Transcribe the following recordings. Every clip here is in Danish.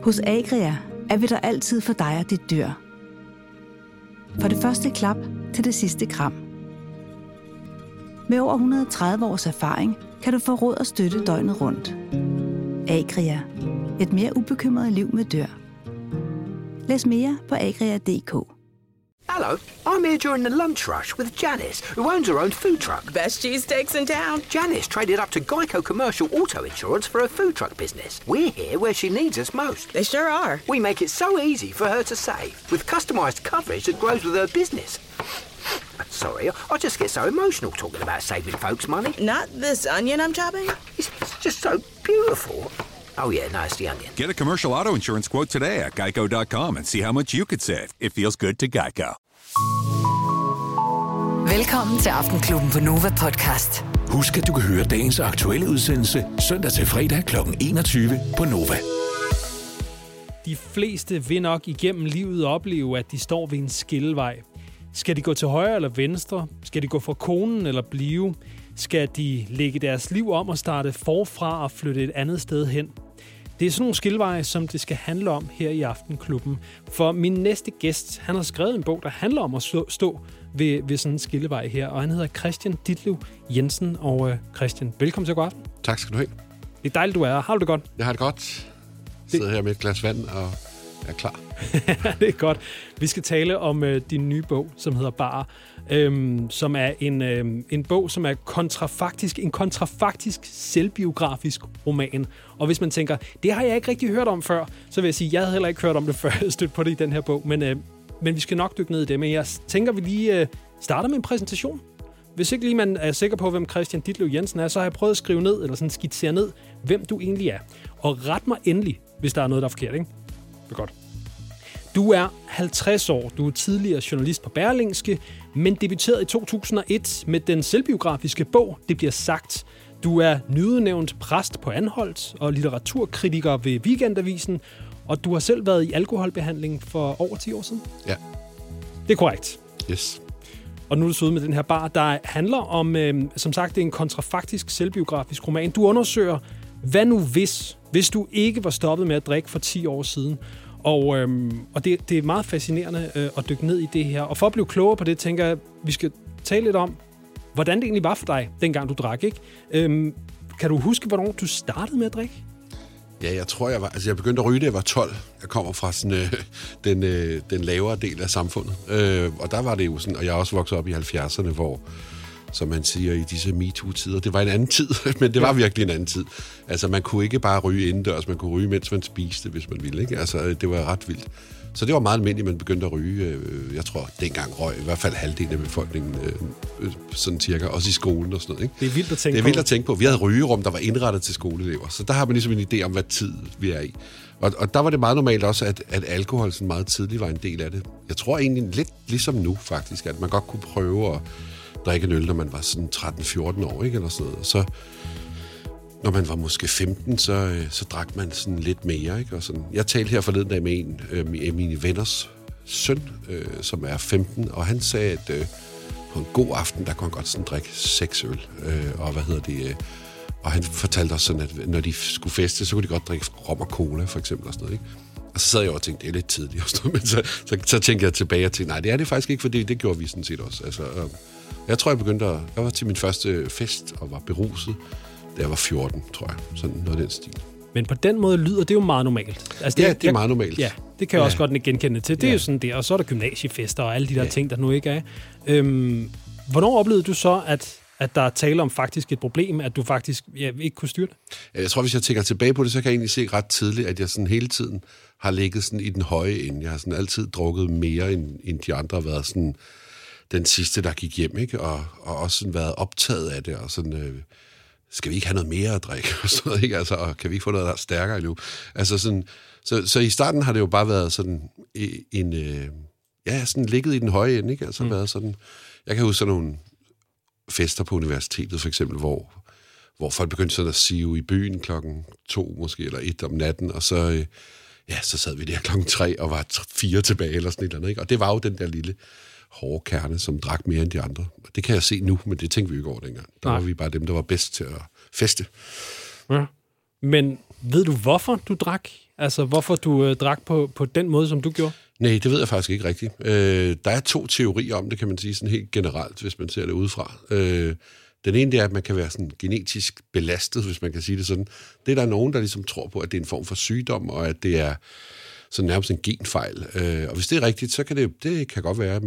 Hos Agria er vi der altid for dig og dit dyr. Fra det første klap til det sidste kram. Med over 130 års erfaring kan du få råd og støtte døgnet rundt. Agria. Et mere ubekymret liv med dyr. Læs mere på agria.dk. Hello, I'm here during the lunch rush with Janice, who owns her own food truck. Best cheesesteaks in town. Janice traded up to Geico Commercial Auto Insurance for her food truck business. We're here where she needs us most. They sure are. We make it so easy for her to save, with customized coverage that grows with her business. Sorry, I just get so emotional talking about saving folks money. Not this onion I'm chopping. It's just so beautiful. Oh yeah, no, it's the onion. Get a commercial auto insurance quote today at geico.com and see how much you could save. It feels good to Geico. Velkommen til Aftenklubben på Nova Podcast. Husk, at du kan høre dagens aktuelle udsendelse søndag til fredag kl. 21 på Nova. De fleste vil nok igennem livet opleve, at de står ved en skillevej. Skal de gå til højre eller venstre? Skal de gå fra konen eller blive? Skal de lægge deres liv om og starte forfra og flytte et andet sted hen? Det er sådan nogle skilleveje, som det skal handle om her i Aftenklubben. For min næste gæst, han har skrevet en bog, der handler om at stå ved sådan en skillevej her. Og han hedder Christian Ditlev Jensen. Og Christian, velkommen til God Aften. Tak skal du have. Det er dejligt, du er her. Har du det godt? Jeg har det godt. Jeg sidder her med et glas vand og er klar. Det er godt. Vi skal tale om din nye bog, som hedder Bar, som er en bog, som er kontrafaktisk selvbiografisk roman. Og hvis man tænker, det har jeg ikke rigtig hørt om før, så vil jeg sige, jeg havde heller ikke hørt om det før, jeg stødte på det i den her bog. Men vi skal nok dykke ned i det. Men jeg tænker, vi lige starter med en præsentation. Hvis ikke lige man er sikker på, hvem Christian Ditlev Jensen er, så har jeg prøvet at skrive ned, eller sådan skitsere ned, hvem du egentlig er. Og ret mig endelig, hvis der er noget, der er forkert, ikke? Det er godt. Du er 50 år. Du er tidligere journalist på Berlingske, men debuteret i 2001 med den selvbiografiske bog Det bliver sagt. Du er nyudnævnt præst på Anholt og litteraturkritiker ved Weekendavisen, og du har selv været i alkoholbehandling for over 10 år siden. Ja. Det er korrekt. Yes. Og nu er du så ude med den her Bar, der handler om, som sagt, det er en kontrafaktisk selvbiografisk roman. Du undersøger, hvad nu hvis du ikke var stoppet med at drikke for 10 år siden. Og det er meget fascinerende at dykke ned i det her. Og for at blive klogere på det, tænker jeg, vi skal tale lidt om, hvordan det egentlig var for dig, dengang du drak, ikke? Kan du huske, hvornår du startede med at drikke? Ja, jeg tror, jeg begyndte at ryge, da jeg var 12. Jeg kommer fra sådan, den lavere del af samfundet. Og der var det jo sådan, og jeg er også vokset op i 70'erne, hvor, som man siger i disse MeToo-tider, det var en anden tid, men det var virkelig en anden tid. Altså, man kunne ikke bare ryge indendørs, man kunne ryge, mens man spiste, hvis man ville, ikke? Altså, det var ret vildt. Så det var meget almindeligt, at man begyndte at ryge. Jeg tror, dengang røg i hvert fald halvdelen af befolkningen, sådan cirka, også i skolen og sådan noget, ikke? Det er vildt at tænke på. Det er vildt at tænke på. Vi havde rygerum, der var indrettet til skoleelever, så der har man ligesom en idé om, hvad tid vi er i. Og der var det meget normalt også, at alkohol sådan meget tidligt var en del af det. Jeg tror egentlig lidt ligesom nu, faktisk, at man godt kunne prøve at drikke en øl, når man var sådan 13-14 år, ikke? Eller sådan noget. Og så, når man var måske 15, så drak man sådan lidt mere, ikke? Og sådan. Jeg talte her forleden dag med en af mine venners søn, som er 15, og han sagde, at på en god aften, der kunne han godt sådan drikke 6 øl. Og han fortalte også sådan, at når de skulle feste, så kunne de godt drikke rom og cola, for eksempel, og sådan noget, ikke? Og så sad jeg og tænkte, det er lidt tidligt, og sådan noget, men så tænkte jeg tilbage og tænkte, nej, det er det faktisk ikke, for det gjorde vi sådan set også. Altså, jeg tror, jeg var til min første fest og var beruset, da jeg var 14, tror jeg. Sådan noget af den stil. Men på den måde lyder det jo meget normalt. Altså, det er meget normalt. Ja, det kan jeg også godt genkende til. Det er jo sådan der, og så er der gymnasiefester og alle de der ting, der nu ikke er. Hvornår oplevede du så, at der er tale om faktisk et problem, at du faktisk ikke kunne styre det? Jeg tror, hvis jeg tænker tilbage på det, så kan jeg egentlig se ret tidligt, at jeg sådan hele tiden har ligget sådan i den høje ende. Jeg har sådan altid drukket mere, end de andre har været sådan den sidste, der gik hjem, ikke? Og også sådan været optaget af det, og sådan, skal vi ikke have noget mere at drikke? Og sådan noget, ikke? Altså, og kan vi ikke få noget, der er stærkere endnu? Altså sådan, så i starten har det jo bare været sådan sådan ligget i den høje ende, ikke? Altså været sådan, jeg kan huske sådan nogle fester på universitetet, for eksempel, hvor folk begyndte sådan at sive i byen 2 måske, eller 1 om natten, og så sad vi der 3 og var 4 tilbage, eller sådan et eller andet, ikke? Og det var jo den der lille hårde kerne, som drak mere end de andre. Det kan jeg se nu, men det tænkte vi ikke over dengang. Der var vi bare dem, der var bedst til at feste. Ja. Men ved du, hvorfor du drak? Altså, hvorfor du drak på den måde, som du gjorde? Nej, det ved jeg faktisk ikke rigtigt. Der er 2 teorier om det, kan man sige, sådan helt generelt, hvis man ser det udefra. Den ene, det er, at man kan være sådan genetisk belastet, hvis man kan sige det sådan. Det er der nogen, der ligesom tror på, at det er en form for sygdom, og at det er sådan nærmest en genfejl. Og hvis det er rigtigt, så kan det kan godt være.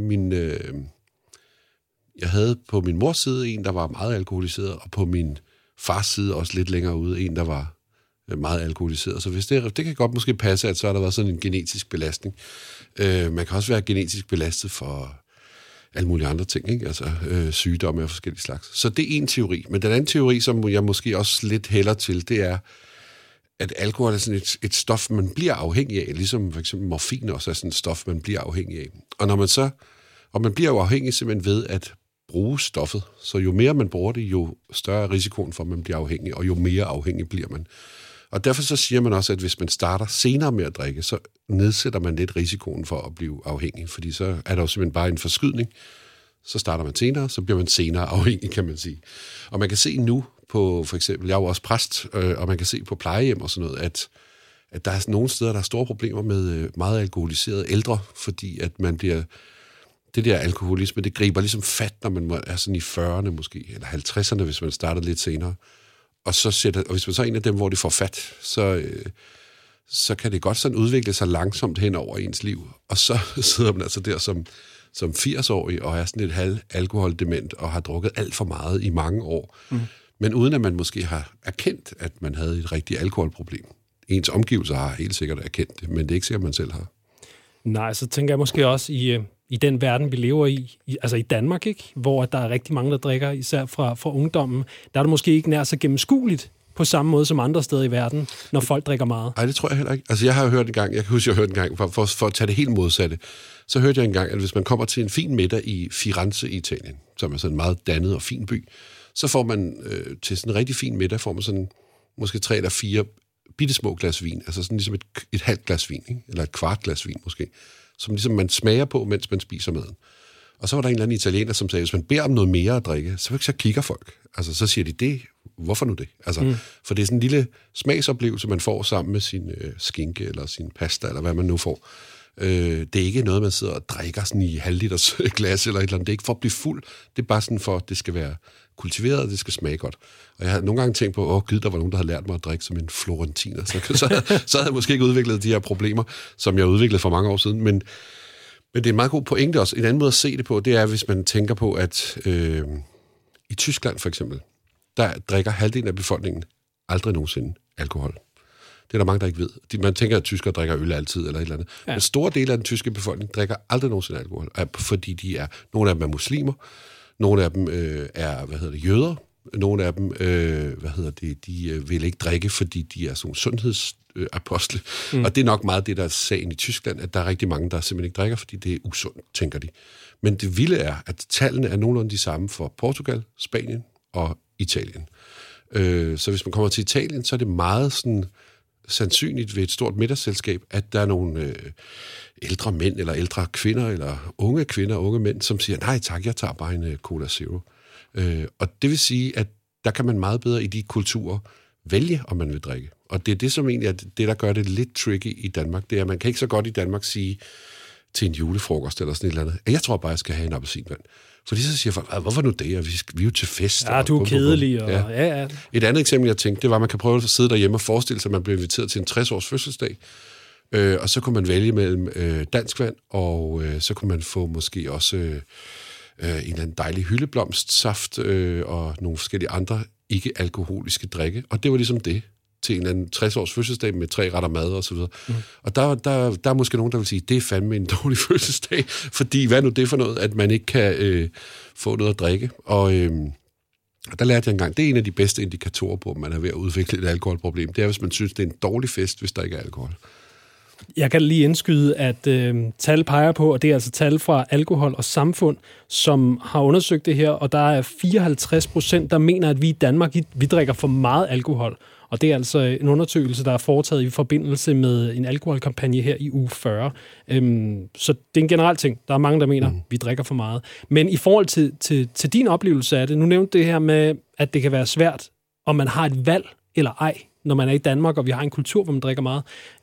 Jeg havde på min mors side en, der var meget alkoholiseret, og på min fars side også lidt længere ude, en, der var meget alkoholiseret. Så hvis det kan godt måske passe, at så har der været sådan en genetisk belastning. Man kan også være genetisk belastet for alle mulige andre ting, ikke? Altså sygdomme af forskellige slags. Så det er en teori. Men den anden teori, som jeg måske også lidt hælder til, det er, at alkohol er sådan et stof, man bliver afhængig af, ligesom for eksempel morfin også er sådan et stof, man bliver afhængig af. Og man bliver jo afhængig simpelthen ved at bruge stoffet. Så jo mere man bruger det, jo større er risikoen for, at man bliver afhængig, og jo mere afhængig bliver man. Og derfor så siger man også, at hvis man starter senere med at drikke, så nedsætter man lidt risikoen for at blive afhængig, fordi så er der jo simpelthen bare en forskydning. Så starter man senere, så bliver man senere afhængig, kan man sige. Og man kan se nu på, for eksempel, jeg er jo også præst, og man kan se på plejehjem og sådan noget, at der er nogle steder, der er store problemer med meget alkoholiserede ældre, fordi at man bliver... Det der alkoholisme, det griber ligesom fat, når man er sådan i 40'erne måske, eller 50'erne, hvis man starter lidt senere. Og hvis man så er en af dem, hvor det får fat, så kan det godt sådan udvikle sig langsomt hen over ens liv. Og så sidder man altså der som 80-årig og er sådan et halv-alkoholdement og har drukket alt for meget i mange år. Mm. Men uden at man måske har erkendt, at man havde et rigtigt alkoholproblem. Ens omgivelser har helt sikkert erkendt det, men det er ikke sikkert, man selv har. Nej, så tænker jeg måske også i den verden, vi lever i, altså i Danmark, ikke? Hvor der er rigtig mange, der drikker, især fra ungdommen, der er det måske ikke nær så gennemskueligt på samme måde som andre steder i verden, når folk drikker meget. Nej, det tror jeg heller ikke. Altså jeg har hørt en gang, jeg kan huske, jeg hørte en gang, for at tage det helt modsatte, så hørte jeg en gang, at hvis man kommer til en fin middag i Firenze i Italien, som er sådan en meget dannet og fin by, så får man til sådan en rigtig fin middag, får man sådan måske 3 eller 4 bittesmå glas vin, altså sådan ligesom et halvt glas vin, ikke? Eller et kvart glas vin måske, som ligesom man smager på, mens man spiser maden. Og så var der en eller anden italiener, som sagde, hvis man beder om noget mere at drikke, så kigger folk. Altså så siger de, hvorfor nu det? Altså, for det er sådan en lille smagsoplevelse, man får sammen med sin skinke, eller sin pasta, eller hvad man nu får. Det er ikke noget, man sidder og drikker sådan i halvliters glas, eller et eller andet. Det er ikke for at blive fuld, det er bare sådan for, at det skal være kultiveret, og det skal smage godt. Og jeg har nogle gange tænkt på, gud, der var nogen, der havde lært mig at drikke som en florentiner. Så havde jeg måske ikke udviklet de her problemer, som jeg udviklede for mange år siden. Men det er en meget god pointe også. En anden måde at se det på, det er, hvis man tænker på, at i Tyskland for eksempel, der drikker halvdelen af befolkningen aldrig nogensinde alkohol. Det er der mange, der ikke ved. Man tænker, at tyskere drikker øl altid, eller et eller andet. Ja. Men store dele af den tyske befolkning drikker aldrig nogensinde alkohol, fordi nogle af dem er muslimer, nogle af dem er, jøder, nogle af dem, de vil ikke drikke, fordi de er sådan sundhedsapostle. Og det er nok meget det, der er sagen i Tyskland, at der er rigtig mange, der simpelthen ikke drikker, fordi det er usundt, tænker de. Men det vilde er, at tallene er nogenlunde de samme for Portugal, Spanien og Italien. Så hvis man kommer til Italien, så er det meget sådan sandsynligt ved et stort middagsselskab, at der er nogle ældre mænd, eller ældre kvinder, eller unge mænd, som siger, nej tak, jeg tager bare en Cola Zero. Og det vil sige, at der kan man meget bedre i de kulturer vælge, om man vil drikke. Og det er det, som egentlig er det, der gør det lidt tricky i Danmark. Det er, at man kan ikke så godt i Danmark sige til en julefrokost eller sådan et eller andet, jeg tror bare, jeg skal have en appelsinvand. Fordi så siger folk, hvorfor nu det? Vi er jo til fest. Ja, du er kedelig. Og... Ja. Et andet eksempel, jeg tænkte, det var, at man kan prøve at sidde derhjemme og forestille sig, at man bliver inviteret til en 60-års fødselsdag. Og så kunne man vælge mellem dansk vand, og så kunne man få måske også en eller anden dejlig hyldeblomstsaft og nogle forskellige andre ikke-alkoholiske drikke. Og det var ligesom det til en eller anden 60-års fødselsdag med 3 retter mad og så videre. Og der er måske nogen, der vil sige, det er fandme en dårlig fødselsdag, fordi hvad nu det for noget, at man ikke kan få noget at drikke. Og der lærte jeg engang, det er en af de bedste indikatorer på, at man er ved at udvikle et alkoholproblem. Det er, hvis man synes, det er en dårlig fest, hvis der ikke er alkohol. Jeg kan lige indskyde, at tal peger på, og det er altså tal fra Alkohol og Samfund, som har undersøgt det her, og der er 54%, der mener, at vi i Danmark, vi drikker for meget alkohol. Og det er altså en undersøgelse, der er foretaget i forbindelse med en alkoholkampagne her i uge 40. Så det er en generel ting. Der er mange, der mener, at vi drikker for meget. Men i forhold til din oplevelse af det, nu nævnte det her med, at det kan være svært, om man har et valg eller ej når man er i Danmark, og vi har en kultur, hvor man drikker meget.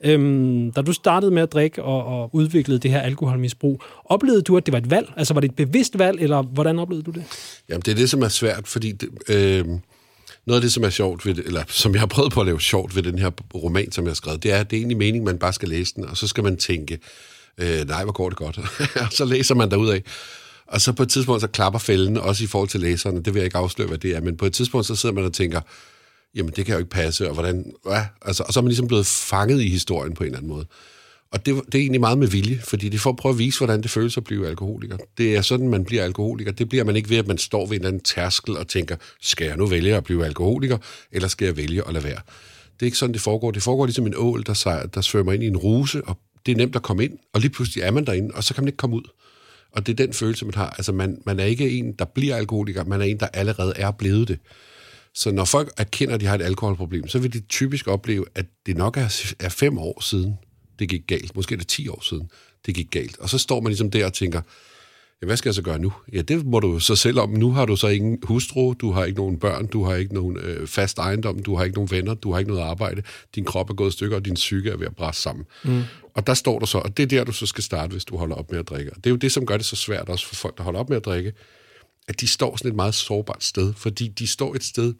Da du startede med at drikke og udviklede det her alkoholmisbrug, oplevede du, at det var et valg? Altså var det et bevidst valg, eller hvordan oplevede du det? Jamen, det er det, som er svært, fordi noget af det, som er sjovt ved det, eller som jeg har prøvet på at lave sjovt ved den her roman, som jeg har skrevet, det er, at det er egentlig meningen, man bare skal læse den, og så skal man tænke, nej, hvor går det godt. Og så læser man derudad. Og så på et tidspunkt, så klapper fælden, også i forhold til læserne. Det vil jeg ikke afsløre, hvad det er. Men på et tidspunkt, så sidder man og tænker, jamen, det kan jo ikke passe, og hvordan... Altså, og så er man ligesom blevet fanget i historien på en eller anden måde. Og det er egentlig meget med vilje, fordi det får at prøve at vise, hvordan det føles at blive alkoholiker. Det er sådan, man bliver alkoholiker. Det bliver man ikke ved, at man står ved en eller anden tærskel og tænker, skal jeg nu vælge at blive alkoholiker, eller skal jeg vælge at lade være? Det er ikke sådan, det foregår. Det foregår ligesom en ål, der svømmer ind i en ruse, og det er nemt at komme ind, og lige pludselig er man derinde, og så kan man ikke komme ud. Og det er den følelse, man har. Altså, man er ikke en, der bliver alkoholiker, man er en, der allerede er blevet det. Så når folk erkender, at de har et alkoholproblem, så vil de typisk opleve, at det nok er 5 år siden, det gik galt. Måske er det 10 år siden, det gik galt. Og så står man ligesom der og tænker, ja, hvad skal jeg så gøre nu? Ja, det må du så selv om. Nu har du så ingen hustru, du har ikke nogen børn, du har ikke nogen fast ejendom, du har ikke nogen venner, du har ikke noget arbejde. Din krop er gået i stykker, og din psyke er ved at bræse sammen. Og der står du så, og det er der, du så skal starte, hvis du holder op med at drikke. Og det er jo det, som gør det så svært også for folk, der holder op med at drikke, at de står sådan et meget sårbart sted, fordi de står et sted,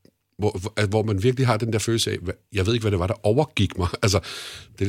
hvor man virkelig har den der følelse af, jeg ved ikke, hvad det var, der overgik mig. Altså, det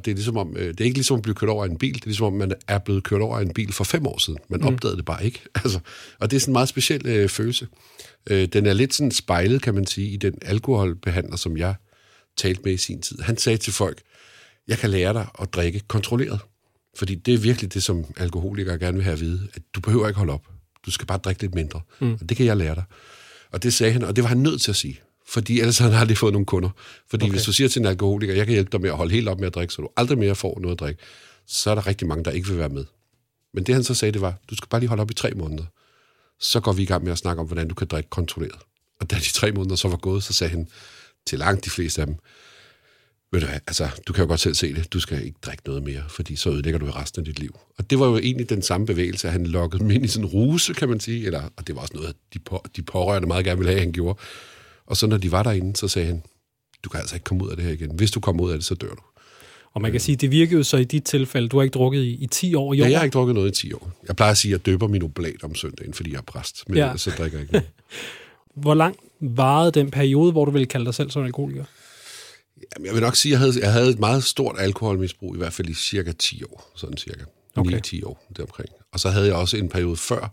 er ikke ligesom at blive kørt over af en bil, det er ligesom, om man er blevet kørt over af en bil for 5 år siden. Man opdagede det bare ikke. Altså, og det er sådan en meget speciel følelse. Den er lidt sådan spejlet, kan man sige, i den alkoholbehandler, som jeg talte med i sin tid. Han sagde til folk, jeg kan lære dig at drikke kontrolleret. Fordi det er virkelig det, som alkoholikere gerne vil have at vide, at du behøver ikke holde op. Du skal bare drikke lidt mindre. Og det kan jeg lære dig. Og det sagde han, og det var han nødt til at sige. Fordi ellers har han aldrig fået nogen kunder. Fordi hvis du siger til en alkoholiker, jeg kan hjælpe dig med at holde helt op med at drikke, så du aldrig mere får noget at drikke, så er der rigtig mange, der ikke vil være med. Men det han så sagde, det var, du skal bare lige holde op i 3 måneder. Så går vi i gang med at snakke om, hvordan du kan drikke kontrolleret. Og da de 3 måneder så var gået, så sagde han til langt de fleste af dem, ved du hvad, altså, du kan jo godt selv se det, du skal ikke drikke noget mere, fordi så ødelægger du resten af dit liv. Og det var jo egentlig den samme bevægelse, at han lokkede dem ind i sådan en ruse, kan man sige, og det var også noget, de pårørende meget gerne ville have, han gjorde. Og så når de var derinde, så sagde han, du kan altså ikke komme ud af det her igen. Hvis du kommer ud af det, så dør du. Og man kan sige, det virkede jo så i dit tilfælde, du har ikke drukket i 10 år i år? Ja, jeg har ikke drukket noget i 10 år. Jeg plejer at sige, at jeg døber min oblat om søndagen, fordi jeg er præst, men så drikker jeg ikke noget. Hvor lang varede den periode, hvor du ville kalde dig selv som alkoholiker? Jamen, jeg vil nok sige, at jeg havde et meget stort alkoholmisbrug, i hvert fald i cirka 10 år. Sådan cirka. 9-10 år deromkring. Og så havde jeg også en periode før,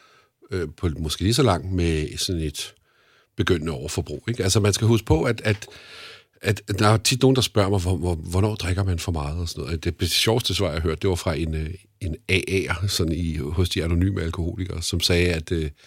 på måske lige så langt, med sådan et begyndende overforbrug. Ikke? Altså, man skal huske på, at der er tit nogen, der spørger mig, hvornår drikker man for meget og sådan noget. Det sjoveste svar, jeg hørte, det var fra en AA'er sådan hos de anonyme alkoholikere, som sagde, at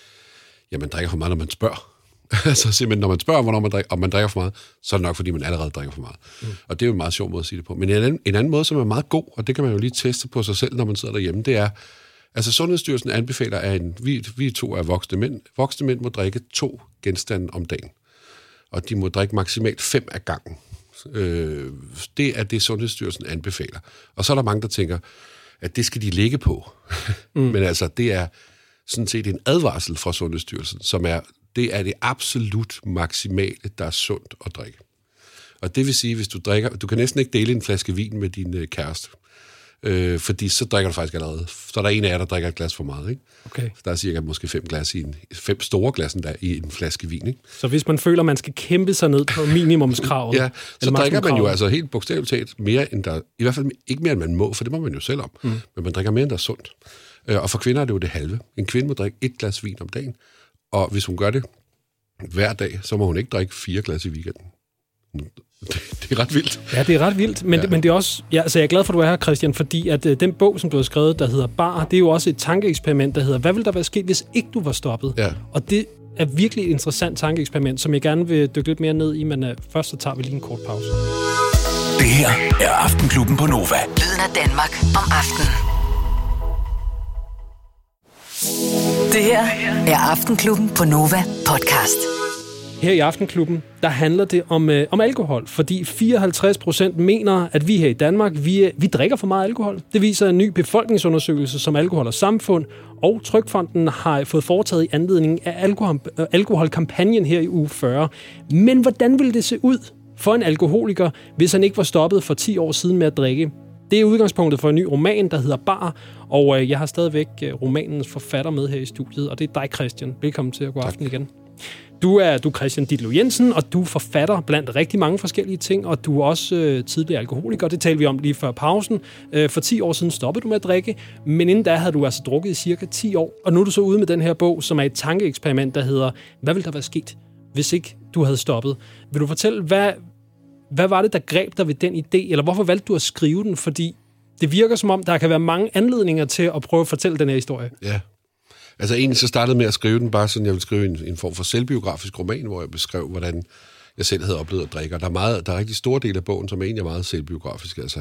man drikker for meget, når man spørger. Altså simpelthen, når man spørger, om man drikker for meget, så er det nok, fordi man allerede drikker for meget. Og det er jo en meget sjov måde at sige det på. Men en anden måde, som er meget god, og det kan man jo lige teste på sig selv, når man sidder derhjemme, det er, altså Sundhedsstyrelsen anbefaler, at vi 2 er voksne mænd. Voksne mænd må drikke 2 genstande om dagen. Og de må drikke maksimalt 5 af gangen. Det er det, Sundhedsstyrelsen anbefaler. Og så er der mange, der tænker, at det skal de ligge på. Men altså, det er sådan set en advarsel fra Sundhedsstyrelsen, som er, det er det absolut maksimale, der er sundt at drikke. Og det vil sige, hvis du drikker, du kan næsten ikke dele en flaske vin med din kæreste, fordi så drikker du faktisk allerede. Så er der en af jer, der drikker et glas for meget, ikke? Okay. Så der er cirka måske 5 store glas der i en flaske vin, ikke? Så hvis man føler, man skal kæmpe sig ned på minimumskravet, ja, så drikker man jo altså helt bogstaveligt talt mere end der, i hvert fald ikke mere end man må, for det må man jo selv om, men man drikker mere end der er sundt. Og for kvinder er det jo det halve. En kvinde må drikke 1 glas vin om dagen, og hvis hun gør det hver dag, så må hun ikke drikke 4 glas i weekenden. Det er ret vildt. Ja, det er ret vildt, men det er også... Ja, altså jeg er glad for, at du er her, Christian, fordi at den bog, som du har skrevet, der hedder Bar, det er jo også et tankeeksperiment, der hedder, hvad ville der være sket, hvis ikke du var stoppet? Ja. Og det er virkelig et interessant tankeeksperiment, som jeg gerne vil dykke lidt mere ned i, men først så tager vi lige en kort pause. Det her er Aftenklubben på Nova. Lyden af Danmark om aftenen. Det her er Aftenklubben på Nova podcast. Her i Aftenklubben, der handler det om alkohol, fordi 54% mener, at vi her i Danmark, vi drikker for meget alkohol. Det viser en ny befolkningsundersøgelse, som Alkohol og Samfund og Trygfonden har fået foretaget i anledning af alkoholkampagnen her i uge 40. Men hvordan vil det se ud, for en alkoholiker, hvis han ikke var stoppet for 10 år siden med at drikke. Det er udgangspunktet for en ny roman, der hedder Bar, og jeg har stadigvæk romanens forfatter med her i studiet, og det er dig, Christian. Velkommen til at gå aften igen. Du er Christian Ditlev Jensen, og du er forfatter blandt rigtig mange forskellige ting, og du er også tidligere alkoholiker. Det talte vi om lige før pausen. For 10 år siden stoppede du med at drikke, men inden da havde du altså drukket i cirka 10 år. Og nu er du så ude med den her bog, som er et tankeeksperiment, der hedder, hvad ville der være sket, hvis ikke du havde stoppet? Vil du fortælle, hvad var det, der greb dig ved den idé, eller hvorfor valgte du at skrive den? Fordi det virker som om, der kan være mange anledninger til at prøve at fortælle den her historie. Ja. Altså egentlig så startede med at skrive den, bare sådan, jeg ville skrive en form for selvbiografisk roman, hvor jeg beskrev, hvordan jeg selv havde oplevet at drikke. Og der er rigtig store del af bogen, som egentlig er meget selvbiografisk. Altså,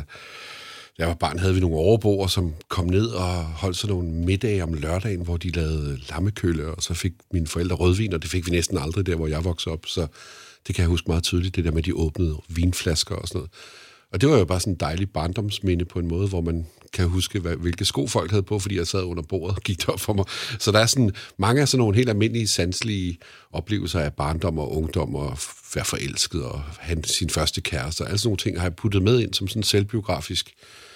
da jeg var barn, havde vi nogle overboer, som kom ned og holdt sådan nogle middage om lørdagen, hvor de lavede lammekølle, og så fik mine forældre rødvin, og det fik vi næsten aldrig der, hvor jeg voksede op. Så det kan jeg huske meget tydeligt, det der med de åbnede vinflasker og sådan noget. Og det var jo bare sådan en dejlig barndomsminde på en måde, hvor man kan huske, hvilke sko folk havde på, fordi jeg sad under bordet og gik det op for mig. Så der er sådan mange af sådan nogle helt almindelige, sanselige oplevelser af barndom og ungdom, og være forelsket og have sin første kæreste. Og alle sådan nogle ting har jeg puttet med ind som sådan en selvbiografisk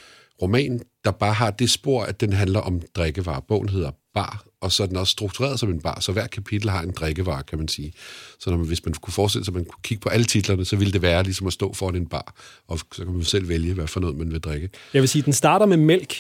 roman, der bare har det spor, at den handler om drikkevarer. Bogen hedder Bar, og så er den også struktureret som en bar, så hver kapitel har en drikkevare, kan man sige. Så hvis man kunne forestille sig, at man kunne kigge på alle titlerne, så ville det være ligesom at stå foran en bar, og så kan man selv vælge, hvad for noget man vil drikke. Jeg vil sige, den starter med mælk,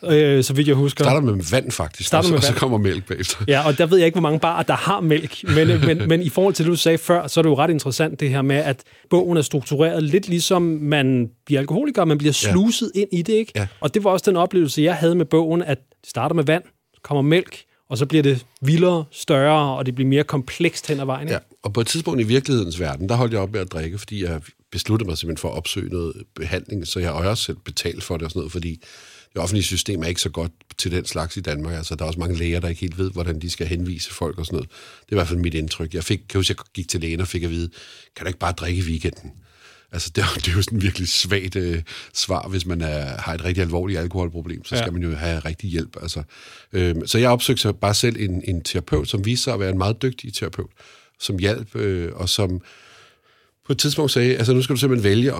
så vidt jeg husker. Starter med vand, faktisk, og så kommer mælk bagefter. Ja, og der ved jeg ikke, hvor mange barer, der har mælk, men i forhold til det, du sagde før, så er det jo ret interessant det her med, at bogen er struktureret lidt ligesom man bliver alkoholiker, man bliver sluset ind i det, ikke? Ja. Og det var også den oplevelse, jeg havde med bogen, at det starter med vand, kommer mælk, og så bliver det vildere, større, og det bliver mere komplekst hen ad vejen. Ja, og på et tidspunkt i virkelighedens verden, der holdt jeg op med at drikke, fordi jeg besluttede mig simpelthen for at opsøge noget behandling, så jeg også selv betalt for det og sådan noget, fordi det offentlige system er ikke så godt til den slags i Danmark. Altså, der er også mange læger, der ikke helt ved, hvordan de skal henvise folk og sådan noget. Det er i hvert fald mit indtryk. Jeg gik til lægen og fik at vide, kan du ikke bare drikke i weekenden? Altså, det er jo sådan et virkelig svagt svar, hvis man har et rigtig alvorligt alkoholproblem, så skal man jo have rigtig hjælp. Altså. Så jeg opsøgte så bare selv en terapeut, som viste sig at være en meget dygtig terapeut, som hjalp, og som på et tidspunkt sagde, altså nu skal du simpelthen vælge,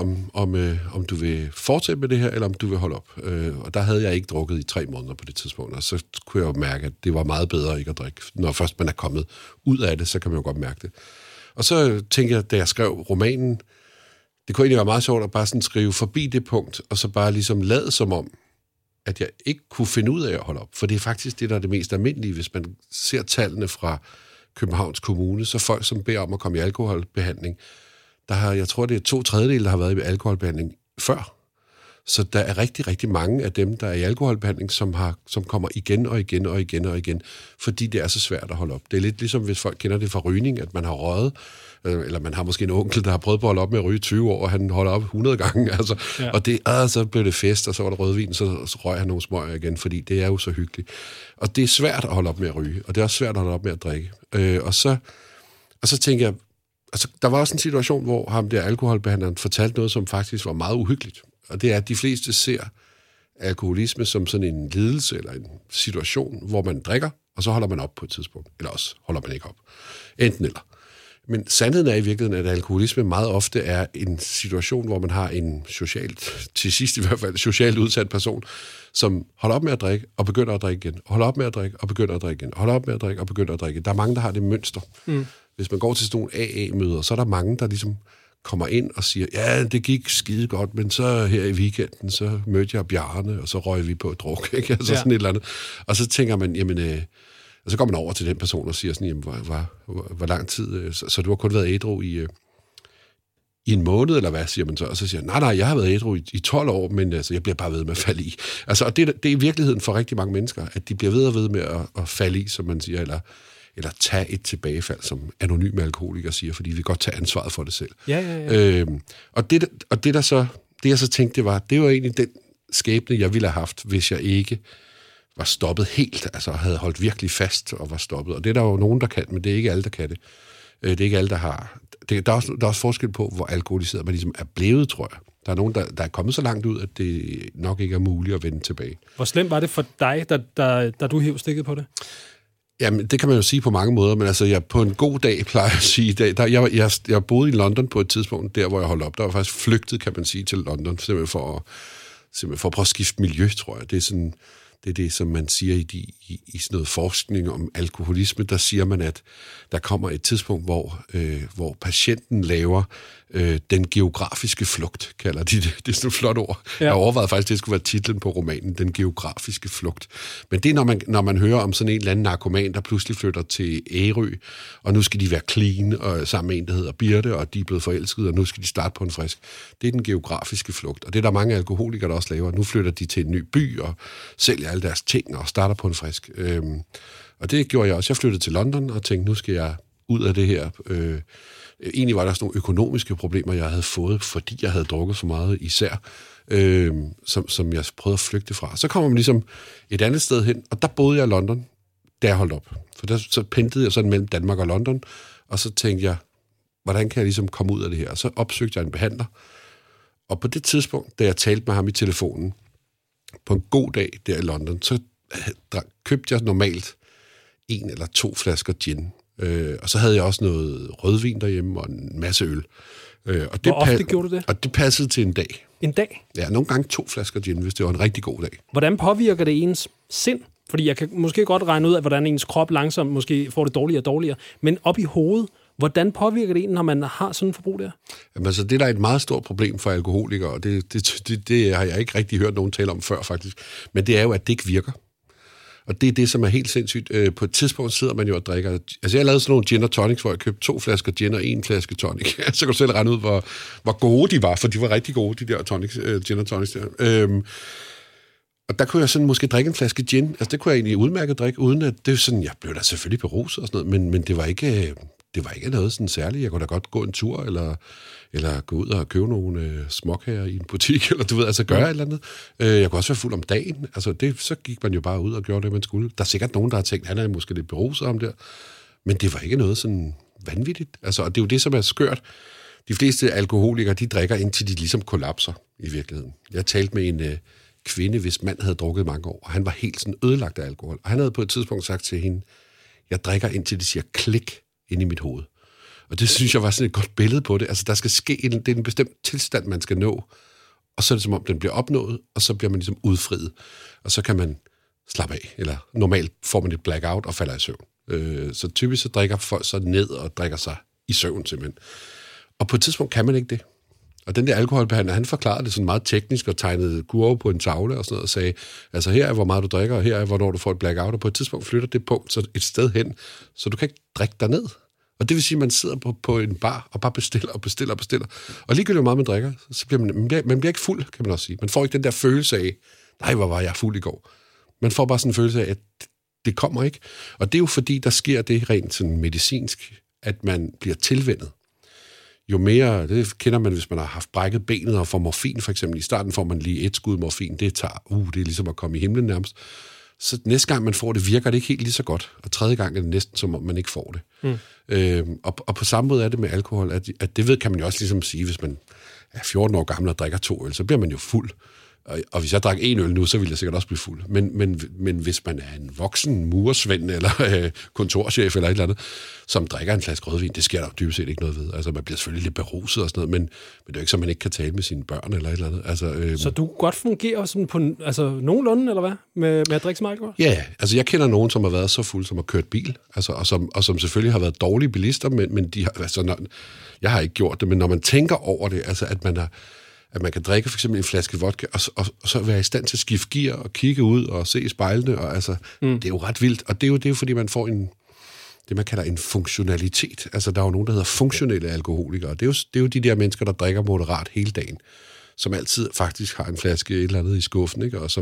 om du vil fortsætte med det her, eller om du vil holde op. Og der havde jeg ikke drukket i 3 måneder på det tidspunkt, og så kunne jeg jo mærke, at det var meget bedre ikke at drikke. Når først man er kommet ud af det, så kan man jo godt mærke det. Og så tænkte jeg, da jeg skrev romanen, det kunne egentlig være meget sjovt at bare sådan skrive forbi det punkt, og så bare ligesom lade som om, at jeg ikke kunne finde ud af at holde op. For det er faktisk det, der er det mest almindelige, hvis man ser tallene fra Københavns Kommune, så folk, som beder om at komme i alkoholbehandling, jeg tror, det er 2/3, der har været i alkoholbehandling før. Så der er rigtig, rigtig mange af dem, der er i alkoholbehandling, som kommer igen og igen og igen og igen, fordi det er så svært at holde op. Det er lidt ligesom, hvis folk kender det fra rygning, at man har røget, eller man har måske en onkel, der har prøvet på at holde op med at ryge 20 år, og han holder op 100 gange. Altså. Ja. Og så blev det fest, og så var der rødvin, så røg han nogle smøger igen, fordi det er jo så hyggeligt. Og det er svært at holde op med at ryge, og det er også svært at holde op med at drikke. Og så tænker jeg, altså, der var også en situation, hvor ham der alkoholbehandleren fortalte noget, som faktisk var meget uhyggeligt. Og det er, at de fleste ser alkoholisme som sådan en lidelse eller en situation, hvor man drikker, og så holder man op på et tidspunkt. Eller også holder man ikke op. Enten eller. Men sandheden er i virkeligheden, at alkoholisme meget ofte er en situation, hvor man har en til sidst i hvert fald, socialt udsat person, som holder op med at drikke og begynder at drikke igen. Holder op med at drikke og begynder at drikke igen. Holder op med at drikke og begynder at drikke igen. Der er mange, der har det mønster. Mm. Hvis man går til sådan nogle AA-møder, så er der mange, der ligesom kommer ind og siger, ja, det gik skide godt, men så her i weekenden, så mødte jeg Bjarne, og så røg vi på et druk, ikke? Altså sådan et eller andet. Og så tænker man, jamen, og så går man over til den person og siger sådan, jamen, hvor lang tid, så du har kun været ædru i en måned, eller hvad, siger man så? Og så siger jeg, nej, jeg har været ædru i 12 år, men altså, jeg bliver bare ved med at falde i. Altså, og det er i virkeligheden for rigtig mange mennesker, at de bliver ved med at falde i, som man siger, eller tage et tilbagefald, som anonyme alkoholikere siger, fordi vi godt tage ansvaret for det selv. Ja. Og det jeg så tænkte, det var egentlig den skæbne, jeg ville have haft, hvis jeg ikke var stoppet helt, altså havde holdt virkelig fast og var stoppet. Og det er der jo nogen, der kan, men det er ikke alle, der kan det. Det er ikke alle, der har. Der er også forskel på, hvor alkoholiseret man ligesom er blevet, tror jeg. Der er nogen, der er kommet så langt ud, at det nok ikke er muligt at vende tilbage. Hvor slemt var det for dig, da du hæv stikket på det? Jamen, det kan man jo sige på mange måder, men altså, jeg på en god dag plejer at sige, jeg boede i London på et tidspunkt, der hvor jeg holdt op. Der var faktisk flygtet, kan man sige, til London, simpelthen for at prøve at skifte miljø, tror jeg. Det er sådan, det er det, som man siger i sådan noget forskning om alkoholisme. Der siger man, at der kommer et tidspunkt, hvor patienten laver den geografiske flugt, kalder de det. Det er sådan et flot ord. Ja. Jeg overvejede faktisk, at det skulle være titlen på romanen, den geografiske flugt. Men det er, når man hører om sådan en eller anden narkoman, der pludselig flytter til Ærø, og nu skal de være clean, og sammen med en, der hedder Birte, og de er blevet forelskede, og nu skal de starte på en frisk. Det er den geografiske flugt, og det er der mange alkoholikere, der også laver. Nu flytter de til en ny by, og sælger alle deres ting, og starter på en frisk. Og det gjorde jeg også. Jeg flyttede til London, og tænkte, nu skal jeg ud af det her. Egentlig var der sådan nogle økonomiske problemer, jeg havde fået, fordi jeg havde drukket så meget især, som jeg prøvede at flygte fra. Så kommer man ligesom et andet sted hen, og der boede jeg i London, da jeg holdt op. For der så pendlede jeg sådan mellem Danmark og London, og så tænkte jeg, hvordan kan jeg ligesom komme ud af det her? Og så opsøgte jeg en behandler, og på det tidspunkt, da jeg talte med ham i telefonen, på en god dag der i London, så købte jeg normalt 1 eller 2 flasker gin. Og så havde jeg også noget rødvin derhjemme og en masse øl. Og det hvor ofte gjorde du det? Og det passede til en dag. En dag? Ja, nogle gange 2 flasker gin, hvis det var en rigtig god dag. Hvordan påvirker det ens sind? Fordi jeg kan måske godt regne ud af, hvordan ens krop langsomt måske får det dårligere og dårligere. Men op i hovedet, hvordan påvirker det en, når man har sådan en forbrug der? Jamen, altså, det er der et meget stort problem for alkoholikere, og det har jeg ikke rigtig hørt nogen tale om før, faktisk. Men det er jo, at det ikke virker. Og det er det, som er helt sindssygt. På et tidspunkt sidder man jo og drikker. Altså, jeg lavede sådan nogle gin og tonics, hvor jeg købte 2 flasker gin og 1 flaske tonic. Så kan du selv regne ud, hvor gode de var, for de var rigtig gode, de der tonics, gin og tonics der. Og der kunne jeg sådan måske drikke en flaske gin. Altså, det kunne jeg egentlig udmærket drikke, uden at det er sådan, jeg blev da selvfølgelig beruset og sådan noget, men det var ikke noget sådan særligt. Jeg kunne da godt gå en tur, eller gå ud og købe nogle småkager i en butik, eller du ved, altså gøre et eller andet. Jeg kunne også være fuld om dagen. Altså, så gik man jo bare ud og gjorde det, man skulle. Der er sikkert nogen, der har tænkt, han er måske lidt beruset om der, men det var ikke noget sådan vanvittigt. Altså, og det er jo det, som er skørt. De fleste alkoholikere, de drikker indtil de ligesom kollapser i virkeligheden. Jeg talte med en kvinde, hvis mand havde drukket mange år, og han var helt sådan ødelagt af alkohol. Og han havde på et tidspunkt sagt til hende, jeg drikker indtil det siger klik ind i mit hoved. Og det synes jeg var sådan et godt billede på det. Altså, der skal ske det er en bestemt tilstand, man skal nå, og så er det som om, den bliver opnået, og så bliver man ligesom udfriet. Og så kan man slappe af, eller normalt får man et blackout og falder i søvn. Så typisk så drikker folk så ned og drikker sig i søvn simpelthen. Og på et tidspunkt kan man ikke det. Og den der alkoholbehandler, han forklarede det sådan meget teknisk og tegnede kurve på en tavle og sådan noget, og sagde, altså her er, hvor meget du drikker, og her er, hvornår du får et blackout, og på et tidspunkt flytter det punkt så et sted hen, så du kan ikke drikke dig ned. Og det vil sige, at man sidder på en bar og bare bestiller og bestiller og bestiller. Og ligegyldigt hvor meget man drikker, så bliver man bliver ikke fuld, kan man også sige. Man får ikke den der følelse af, nej, hvor var jeg fuld i går. Man får bare sådan en følelse af, at det kommer ikke. Og det er jo fordi, der sker det rent sådan medicinsk, at man bliver tilvænnet. Jo mere, det kender man, hvis man har haft brækket benet og får morfin, for eksempel. I starten får man lige 1 skud morfin. Det tager, det er ligesom at komme i himlen nærmest. Så næste gang man får det, virker det ikke helt lige så godt. Og 3. gang er det næsten, som om man ikke får det. Og på samme måde er det med alkohol, at det kan man jo også ligesom sige, hvis man er 14 år gammel og drikker 2 øl, så bliver man jo fuld. Og hvis jeg drak 1 øl nu, så ville jeg sikkert også blive fuld. Men hvis man er en voksen murersvend eller kontorchef eller et eller andet, som drikker en flaske rødvin, det sker der jo dybest set ikke noget ved. Altså, man bliver selvfølgelig lidt beruset og sådan noget, men det er jo ikke så, man ikke kan tale med sine børn eller et eller andet. Altså, så du godt fungerer sådan på nogenlunde, eller hvad? Med at drikke så meget alkohol? Ja, altså jeg kender nogen, som har været så fuld, som har kørt bil, altså, og som selvfølgelig har været dårlige bilister, men de har, altså, jeg har ikke gjort det, men når man tænker over det, altså at man kan drikke for eksempel en flaske vodka, og så være i stand til at skifte gear og kigge ud og se i spejlene, og altså, det er jo ret vildt. Og det er jo fordi, man får det, man kalder en funktionalitet. Altså, der er jo nogen, der hedder funktionelle alkoholikere. Det er jo de der mennesker, der drikker moderat hele dagen, som altid faktisk har en flaske et eller andet i skuffen, ikke? Og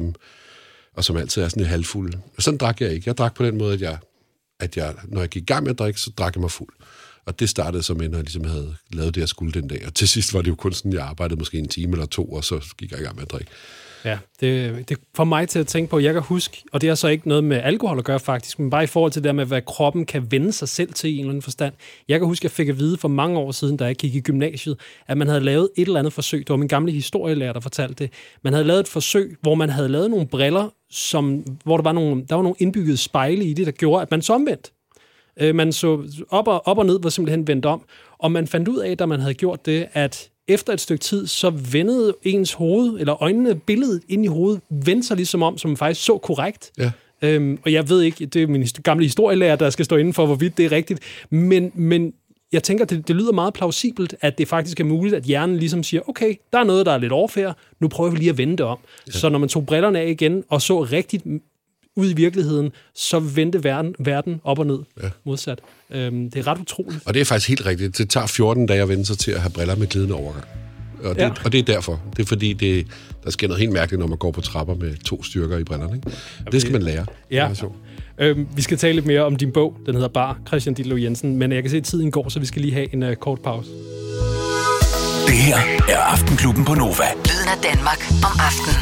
som altid er sådan en halvfuld. Og sådan drak jeg ikke. Jeg drak på den måde, at jeg, når jeg gik i gang med at drikke, så drak jeg mig fuld. Og det startede som når jeg ligesom havde lavet det, jeg skulle den dag. Og til sidst var det jo kun sådan, jeg arbejdede måske 1 time eller 2, og så gik jeg i gang med at drikke. Ja, det får mig til at tænke på, jeg kan huske, og det har så ikke noget med alkohol at gøre faktisk, men bare i forhold til det der med, hvad kroppen kan vende sig selv til i en eller anden forstand. Jeg kan huske, at jeg fik at vide for mange år siden, da jeg gik i gymnasiet, at man havde lavet et eller andet forsøg. Det var min gamle historielærer, der fortalte det. Man havde lavet et forsøg, hvor man havde lavet nogle briller, hvor der var nogle indbyggede spejle i det, der gjorde, at man så omvendt. Man så op og ned, var simpelthen vendt om, og man fandt ud af, da man havde gjort det, at efter et stykke tid, så vendede ens hoved, eller øjnene, billedet ind i hovedet, vendte sig ligesom om, som man faktisk så korrekt. Ja. Og jeg ved ikke, det er min gamle historielærer, der skal stå inden for, hvorvidt det er rigtigt, men jeg tænker, det lyder meget plausibelt, at det faktisk er muligt, at hjernen ligesom siger, okay, der er noget, der er lidt overfærd, nu prøver vi lige at vende det om. Ja. Så når man tog brillerne af igen, og så rigtigt ud i virkeligheden, så vendte verden op og ned modsat. Det er ret utroligt. Og det er faktisk helt rigtigt. Det tager 14 dage at vende sig til at have briller med glidende overgang. Og det er derfor. Det er fordi, der sker noget helt mærkeligt, når man går på trapper med 2 styrker i brillerne. Ikke? Det skal man lære. Ja. Vi skal tale lidt mere om din bog. Den hedder Bar, Christian Ditlev Jensen. Men jeg kan se, at tiden går, så vi skal lige have en kort pause. Det her er Aftenklubben på Nova. Lyden af Danmark om aftenen.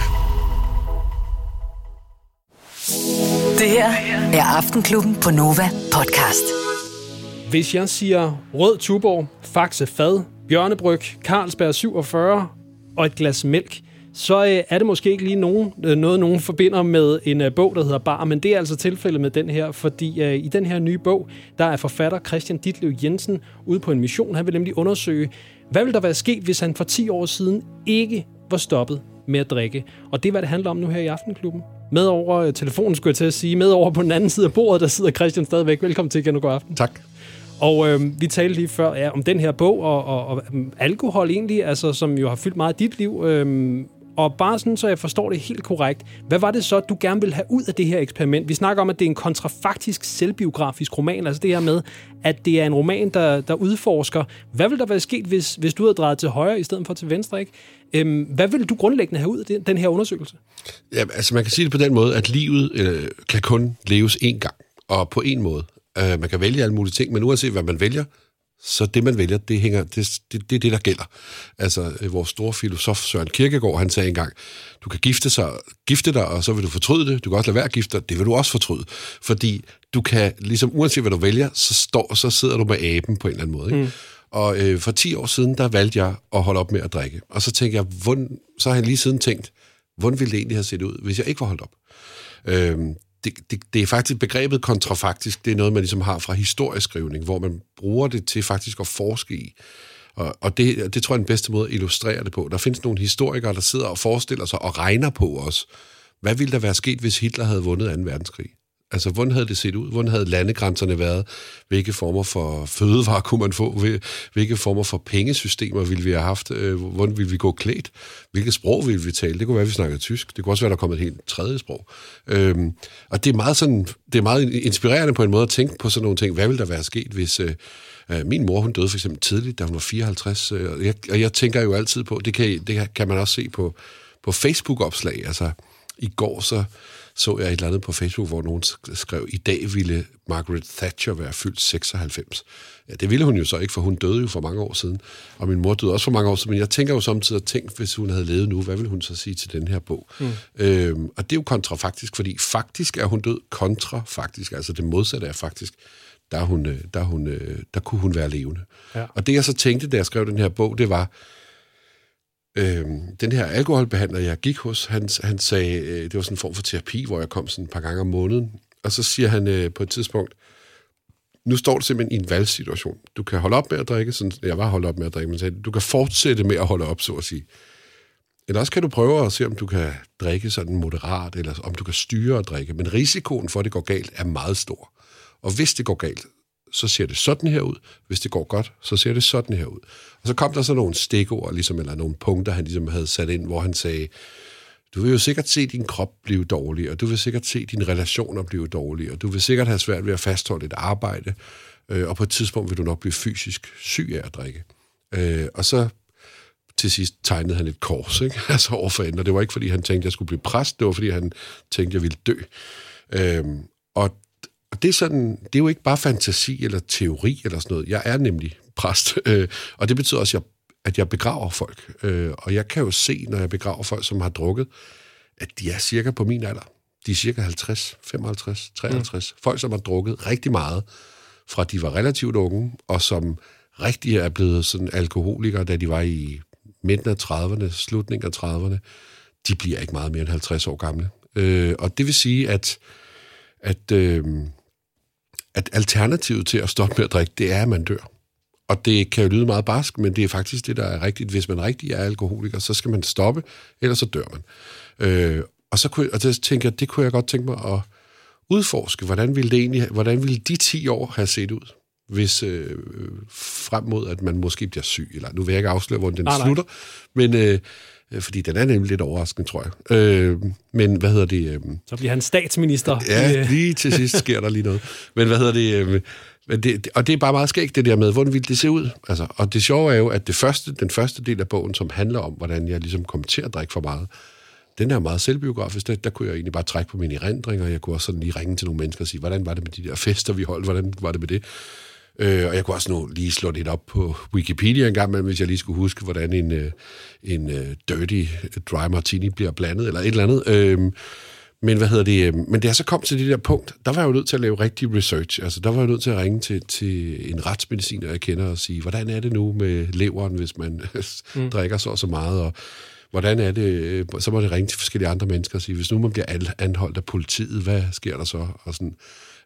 Det her er Aftenklubben på Nova podcast. Hvis jeg siger Rød Tuborg, Faxe Fad, Bjørnebryg, Carlsberg 47 og et glas mælk, så er det måske ikke lige noget, nogen forbinder med en bog, der hedder Bar, men det er altså tilfældet med den her, fordi i den her nye bog, der er forfatter Christian Ditlev Jensen ude på en mission. Han vil nemlig undersøge, hvad vil der være sket, hvis han for 10 år siden ikke var stoppet med at drikke. Og det er, hvad det handler om nu her i Aftenklubben. Med over telefonen, skulle jeg til at sige, med over på den anden side af bordet, der sidder Christian stadigvæk. Velkommen til igen og god aften. Tak. Og vi talte lige før om den her bog og alkohol egentlig, altså, som jo har fyldt meget af dit liv. Og bare sådan, så jeg forstår det helt korrekt. Hvad var det så, du gerne ville have ud af det her eksperiment? Vi snakker om, at det er en kontrafaktisk selvbiografisk roman. Altså det her med, at det er en roman, der udforsker. Hvad ville der være sket, hvis du havde drejet til højre i stedet for til venstre, ikke? Hvad ville du grundlæggende have ud af den her undersøgelse? Ja, altså man kan sige det på den måde, at livet kan kun leves én gang, og på én måde. Man kan vælge alle mulige ting, men uanset hvad man vælger, så det, man vælger, det er det, der gælder. Altså, vores store filosof Søren Kierkegaard, han sagde engang, du kan gifte dig, og så vil du fortryde det. Du kan også lade være at gifte dig, det vil du også fortryde. Fordi du kan, ligesom uanset hvad du vælger, så sidder du med aben på en eller anden måde. Ikke? Og for 10 år siden, der valgte jeg at holde op med at drikke. Og så tænkte jeg, så har jeg lige siden tænkt, hvordan ville det egentlig have set ud, hvis jeg ikke var holdt op? Det er faktisk begrebet kontrafaktisk, det er noget, man ligesom har fra historieskrivning, hvor man bruger det til faktisk at forske i. Og det tror jeg er den bedste måde at illustrere det på. Der findes nogle historikere, der sidder og forestiller sig og regner på os. Hvad ville der være sket, hvis Hitler havde vundet 2. verdenskrig? Altså, hvordan havde det set ud? Hvordan havde landegrænserne været? Hvilke former for fødevarer kunne man få? Hvilke former for pengesystemer ville vi have haft? Hvordan ville vi gå klædt? Hvilket sprog ville vi tale? Det kunne være, at vi snakkede tysk. Det kunne også være, der kom et helt tredje sprog. Og det er meget inspirerende på en måde at tænke på sådan nogle ting. Hvad ville der være sket, hvis min mor, hun døde for eksempel tidligt, da hun var 54? Og jeg tænker jo altid på, det kan man også se på Facebook-opslag. Altså, i går så jeg et eller andet på Facebook, hvor nogen skrev, i dag ville Margaret Thatcher være fyldt 96. Ja, det ville hun jo så ikke, for hun døde jo for mange år siden. Og min mor døde også for mange år siden. Men jeg tænker jo samtidig at tænke, hvis hun havde levet nu, hvad ville hun så sige til den her bog? Og det er jo kontrafaktisk, fordi faktisk er hun død kontrafaktisk. Altså det modsatte er faktisk, der kunne hun være levende. Ja. Og det jeg så tænkte, da jeg skrev den her bog, det var, den her alkoholbehandler, jeg gik hos, han sagde, det var sådan en form for terapi, hvor jeg kom sådan et par gange om måneden, og så siger han på et tidspunkt, nu står du simpelthen i en valgsituation. Du kan holde op med at drikke, sådan, jeg var holdt op med at drikke, men sagde, du kan fortsætte med at holde op, så at sige. Eller også kan du prøve at se, om du kan drikke sådan moderat, eller om du kan styre at drikke, men risikoen for, at det går galt, er meget stor. Og hvis det går galt, så ser det sådan her ud. Hvis det går godt, så ser det sådan her ud. Og så kom der så nogle stikord, ligesom, eller nogle punkter, han ligesom havde sat ind, hvor han sagde, du vil jo sikkert se din krop blive dårlig, og du vil sikkert se dine relationer blive dårlige, og du vil sikkert have svært ved at fastholde et arbejde, og på et tidspunkt vil du nok blive fysisk syg af at drikke. Og så til sidst tegnede han et kors, ikke? Altså overfor enden, og det var ikke, fordi han tænkte, at jeg skulle blive præst, det var, fordi han tænkte, at jeg ville dø. Og det er sådan, det er jo ikke bare fantasi eller teori eller sådan noget. Jeg er nemlig præst, og det betyder også, at jeg begraver folk. Og jeg kan jo se, når jeg begraver folk, som har drukket, at de er cirka på min alder. De er cirka 50, 55, 53. Folk, som har drukket rigtig meget, fra de var relativt unge, og som rigtig er blevet sådan alkoholikere, da de var i midten af 30'erne, slutningen af 30'erne, de bliver ikke meget mere end 50 år gamle. Og det vil sige, at alternativet til at stoppe med at drikke, det er, at man dør. Og det kan jo lyde meget barsk, men det er faktisk det, der er rigtigt. Hvis man rigtig er alkoholiker, så skal man stoppe, ellers så dør man. Og så tænker jeg, det kunne jeg godt tænke mig at udforske. Hvordan ville de 10 år have set ud, hvis frem mod, at man måske bliver syg? Eller, nu vil jeg ikke afsløre, hvor den slutter, men fordi den er nemlig lidt overraskende, tror jeg. Men hvad hedder det? Så bliver han statsminister. Ja, lige til sidst sker der lige noget. Men hvad hedder det? Og det er bare meget skægt, det der med, hvordan ville det se ud? Altså, og det sjove er jo, at den første del af bogen, som handler om, hvordan jeg ligesom kom til at drikke for meget, den er meget selvbiografisk. Der kunne jeg egentlig bare trække på mine erindringer, og jeg kunne også sådan lige ringe til nogle mennesker og sige, hvordan var det med de der fester, vi holdt? Hvordan var det med det? Og jeg kunne også nu lige slå lidt op på Wikipedia en gang, men hvis jeg lige skulle huske, hvordan en dirty dry martini bliver blandet, eller et eller andet. Men men da jeg så kom til det der punkt, der var jeg jo nødt til at lave rigtig research. Altså, der var jeg nødt til at ringe til en retsmediciner, jeg kender, og sige, hvordan er det nu med leveren, hvis man drikker så meget, og hvordan er det? Så må det ringe til forskellige andre mennesker og sige, hvis nu man bliver anholdt af politiet, hvad sker der så? Og sådan.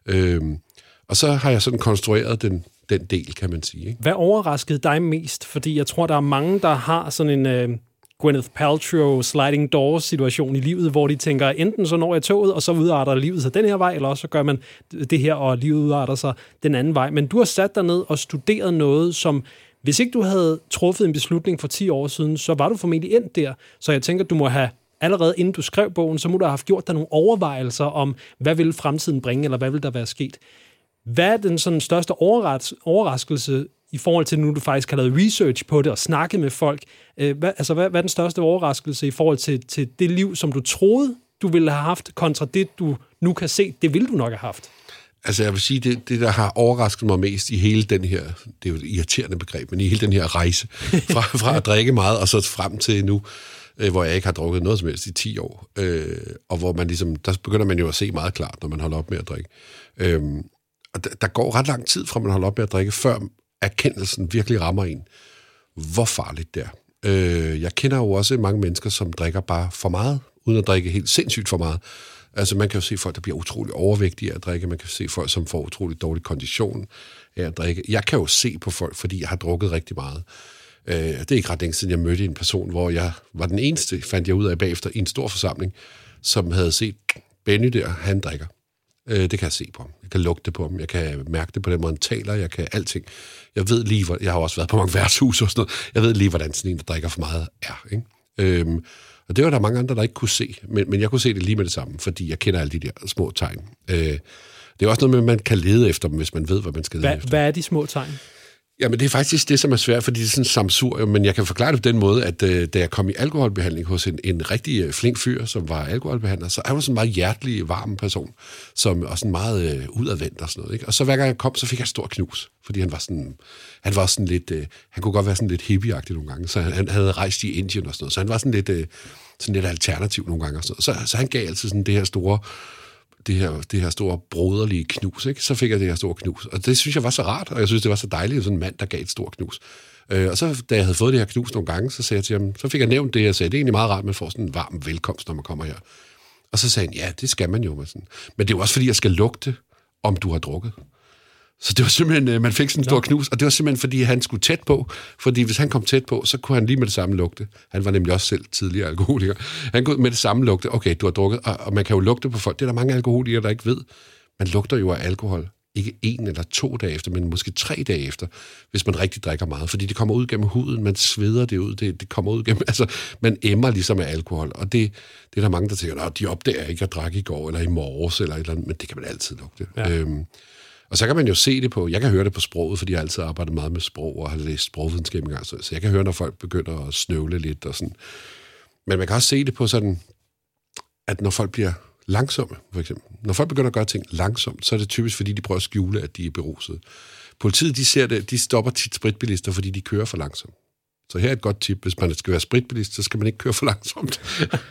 Og så har jeg sådan konstrueret den del, kan man sige. Ikke? Hvad overraskede dig mest? Fordi jeg tror, der er mange, der har sådan en Gwyneth Paltrow sliding doors situation i livet, hvor de tænker, enten så når jeg toget, og så udarter livet sig den her vej, eller også så gør man det her, og livet udarter sig den anden vej. Men du har sat dig ned og studeret noget, som hvis ikke du havde truffet en beslutning for 10 år siden, så var du formentlig endt der. Så jeg tænker, du må have allerede inden du skrev bogen, så må du have haft gjort dig nogle overvejelser om, hvad vil fremtiden bringe, eller hvad vil der være sket. Hvad er den sådan største overraskelse i forhold til, nu du faktisk har lavet research på det og snakket med folk? Hvad er den største overraskelse i forhold til det liv, som du troede, du ville have haft, kontra det, du nu kan se, det ville du nok have haft? Altså jeg vil sige, det der har overrasket mig mest i hele den her, det er jo et irriterende begreb, men i hele den her rejse, fra at drikke meget og så frem til nu, hvor jeg ikke har drukket noget som helst i 10 år, og hvor man ligesom, der begynder man jo at se meget klart, når man holder op med at drikke. Og der går ret lang tid fra man holder op med at drikke, før erkendelsen virkelig rammer en. Hvor farligt det er. Jeg kender jo også mange mennesker, som drikker bare for meget, uden at drikke helt sindssygt for meget. Altså man kan jo se folk, der bliver utrolig overvægtige af at drikke. Man kan se folk, som får utrolig dårlig kondition af at drikke. Jeg kan jo se på folk, fordi jeg har drukket rigtig meget. Det er ikke ret længe siden, jeg mødte en person, hvor jeg var den eneste, fandt jeg ud af bagefter, i en stor forsamling, som havde set Benny der, han drikker. Det kan jeg se på ham. Jeg kan lugte på ham. Jeg kan mærke det på den måde, han taler. Jeg kan alting. Jeg ved lige, jeg har også været på mange værtshus og sådan noget. Jeg ved lige, hvordan sådan en, der drikker for meget, er. Ikke? Og det var der mange andre, der ikke kunne se. Men jeg kunne se det lige med det samme, fordi jeg kender alle de der små tegn. Det er også noget med, at man kan lede efter dem, hvis man ved, hvad man skal lede efter. Hvad er de små tegn? Jamen, det er faktisk det, som er svært, fordi det er sådan en samsurium, men jeg kan forklare det på den måde, at da jeg kom i alkoholbehandling hos en rigtig flink fyr, som var alkoholbehandler, så han var sådan en meget hjertelig, varm person, som også sådan meget udadvendt og sådan noget. Ikke? Og så hver gang jeg kom, så fik jeg et stort knus, fordi han var sådan lidt, han kunne godt være sådan lidt hippieagtig nogle gange, så han havde rejst i Indien og sådan noget, så han var sådan lidt alternativ nogle gange og sådan noget. Så han gav altid sådan det her store broderlige knus, ikke? Så fik jeg det her store knus. Og det synes jeg var så rart, og jeg synes, det var så dejligt, sådan en mand, der gav et stort knus. Og så, da jeg havde fået det her knus nogle gange, så sagde jeg til ham, så fik jeg nævnt det, jeg sagde, det er egentlig meget rart, at man får sådan en varm velkomst, når man kommer her. Og så sagde han, ja, det skal man jo. Men det er jo også, fordi jeg skal lugte, om du har drukket. Så det var simpelthen, man fik sådan en stor knus, og det var simpelthen, fordi han skulle tæt på, fordi hvis han kom tæt på, så kunne han lige med det samme lugte. Han var nemlig også selv tidligere alkoholiker. Han kunne med det samme lugte, okay, du har drukket, og man kan jo lugte på folk. Det er der mange alkoholikere, der ikke ved. Man lugter jo af alkohol, ikke 1 eller 2 dage efter, men måske 3 dage efter, hvis man rigtig drikker meget, fordi det kommer ud gennem huden, man sveder det ud, det kommer ud gennem, altså man emmer ligesom af alkohol, og det er der mange, der tænker, de opdager ikke at drikke i går, eller i morges, eller et eller andet, men det kan man altid lugte. Ja. Og så kan man jo se det på, jeg kan høre det på sproget, fordi jeg altid arbejder meget med sprog, og har læst sprogvidenskab engang, så jeg kan høre, når folk begynder at snøvle lidt og sådan. Men man kan også se det på sådan, at når folk bliver langsomme, for eksempel. Når folk begynder at gøre ting langsomt, så er det typisk, fordi de prøver at skjule, at de er beruset. Politiet, de ser det, de stopper tit spritbilister, fordi de kører for langsomt. Så her er et godt tip. Hvis man skal være spritbilist, så skal man ikke køre for langsomt.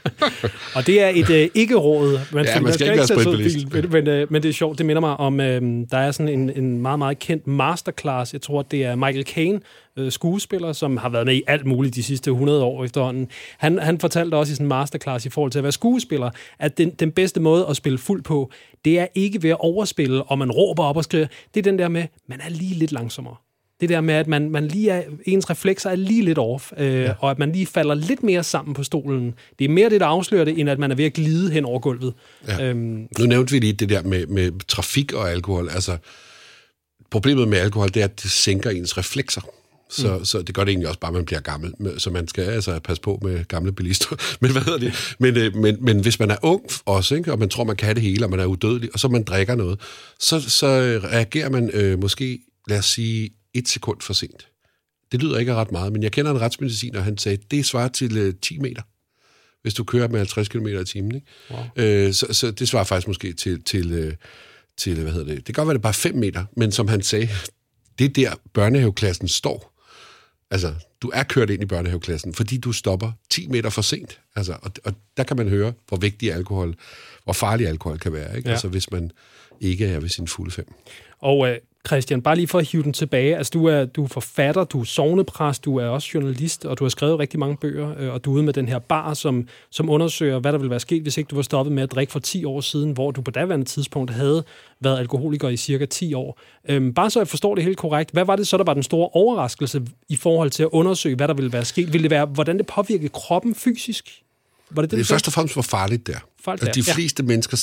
Og det er et ikke-råd. Man skal ikke være spritbilist. Men det er sjovt. Det minder mig om, der er sådan en meget, meget kendt masterclass. Jeg tror, det er Michael Caine, skuespiller, som har været med i alt muligt de sidste 100 år efterhånden. Han fortalte også i sådan en masterclass i forhold til at være skuespiller, at den bedste måde at spille fuld på, det er ikke ved at overspille, og man råber op og skriger. Det er den der med, man er lige lidt langsommere. Det der med, at man lige er, ens reflekser er lige lidt off, og at man lige falder lidt mere sammen på stolen. Det er mere det, der afslører det, end at man er ved at glide hen over gulvet. Ja. Nu nævnte vi lige det der med trafik og alkohol. Altså, problemet med alkohol, det er, at det sænker ens reflekser. Så det gør det egentlig også bare, at man bliver gammel. Så man skal altså passe på med gamle bilister. Men hvad hedder det? Men hvis man er ung også, ikke? Og man tror, man kan det hele, og man er udødelig, og så man drikker noget, så reagerer man måske, lad os sige, 1 sekund for sent. Det lyder ikke ret meget, men jeg kender en retsmediciner, og han sagde, det svarer til 10 meter, hvis du kører med 50 km i timen. Ikke? Wow. Så det svarer faktisk måske til hvad hedder det? Det kan godt være, det bare 5 meter, men som han sagde, det er der børnehaveklassen står. Altså, du er kørt ind i børnehaveklassen, fordi du stopper 10 meter for sent. Altså, og der kan man høre, hvor vigtig alkohol, hvor farlig alkohol kan være, ikke? Ja. Altså, hvis man ikke er ved sin fulde 5. Og Christian, bare lige for at hive den tilbage. Altså, du er forfatter, du er sognepræst, du er også journalist, og du har skrevet rigtig mange bøger, og du er ude med den her bar, som undersøger, hvad der ville være sket, hvis ikke du var stoppet med at drikke for 10 år siden, hvor du på daværende tidspunkt havde været alkoholiker i cirka 10 år. Bare så jeg forstår det helt korrekt. Hvad var det så, der var den store overraskelse i forhold til at undersøge, hvad der ville være sket? Ville det være, hvordan det påvirkede kroppen fysisk? Var det først og fremmest var farligt der. De fleste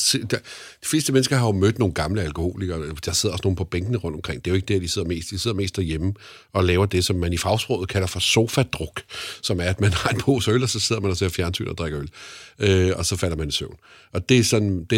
mennesker har jo mødt nogle gamle alkoholikere. Der sidder også nogle på bænkene rundt omkring. Det er jo ikke der, de sidder mest. De sidder mest derhjemme og laver det, som man i fagsproget kalder for sofadruk, som er, at man har en pose øl, og så sidder man og ser fjernsyn og drikker øl. Og så falder man i søvn. Og det er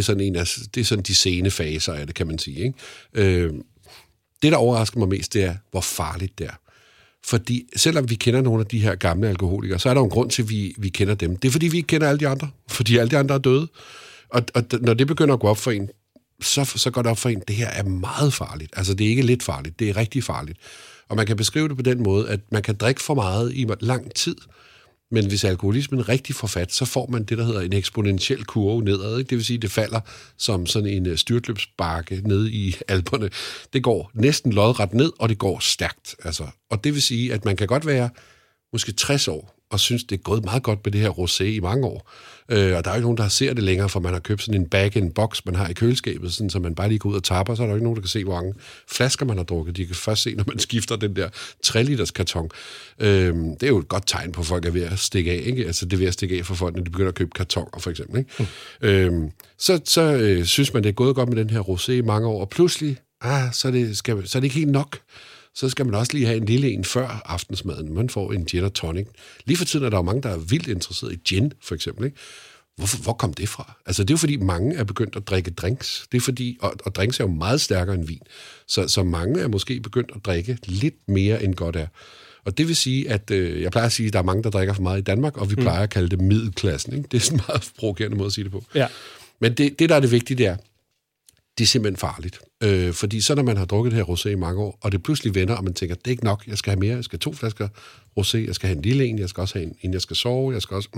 sådan de sene faser af det, kan man sige. Ikke? Det, der overrasker mig mest, det er, hvor farligt det er. Fordi selvom vi kender nogle af de her gamle alkoholikere, så er der en grund til, at vi kender dem. Det er, fordi vi ikke kender alle de andre. Fordi alle de andre er døde. Og når det begynder at gå op for en, så går det op for en, det her er meget farligt. Altså, det er ikke lidt farligt, det er rigtig farligt. Og man kan beskrive det på den måde, at man kan drikke for meget i lang tid, men hvis alkoholismen rigtig får fat, så får man det, der hedder en eksponentiel kurve nedad. Ikke? Det vil sige, at det falder som sådan en styrtløbsbakke ned i Alperne. Det går næsten lodret ned, og det går stærkt. Altså. Og det vil sige, at man kan godt være måske 60 år, og synes, det er gået meget godt med det her rosé i mange år. Og der er jo ikke nogen, der ser det længere, for man har købt sådan en bag-in-box, man har i køleskabet, sådan, så man bare lige går ud og tapper, så er der ikke nogen, der kan se, hvor mange flasker man har drukket. De kan først se, når man skifter den der 3-liters karton. Det er jo et godt tegn på, at folk er ved at stikke af. Ikke? Altså, det er ved at stikke af for folk, når de begynder at købe kartoner, for eksempel. Ikke? Så synes man, det er gået godt med den her rosé i mange år, og pludselig, så er det ikke helt nok. Så skal man også lige have en lille en før aftensmaden. Man får en gin og tonic. Lige for tiden er der jo mange, der er vildt interesseret i gin, for eksempel. Ikke? Hvor kom det fra? Altså, det er jo fordi, mange er begyndt at drikke drinks. Det er fordi, og drinks er jo meget stærkere end vin. Så mange er måske begyndt at drikke lidt mere, end godt er. Og det vil sige, at jeg plejer at sige, at der er mange, der drikker for meget i Danmark, og vi plejer at kalde det middelklassen. Ikke? Det er sådan en meget provokerende måde at sige det på. Ja. Men det, der er det vigtige, det er simpelthen farligt. Fordi så når man har drukket det her rosé i mange år, og det pludselig vender, og man tænker, det er ikke nok, jeg skal have mere, jeg skal have 2 flasker rosé, jeg skal have en lille en, jeg skal også have en jeg skal sove, jeg skal også...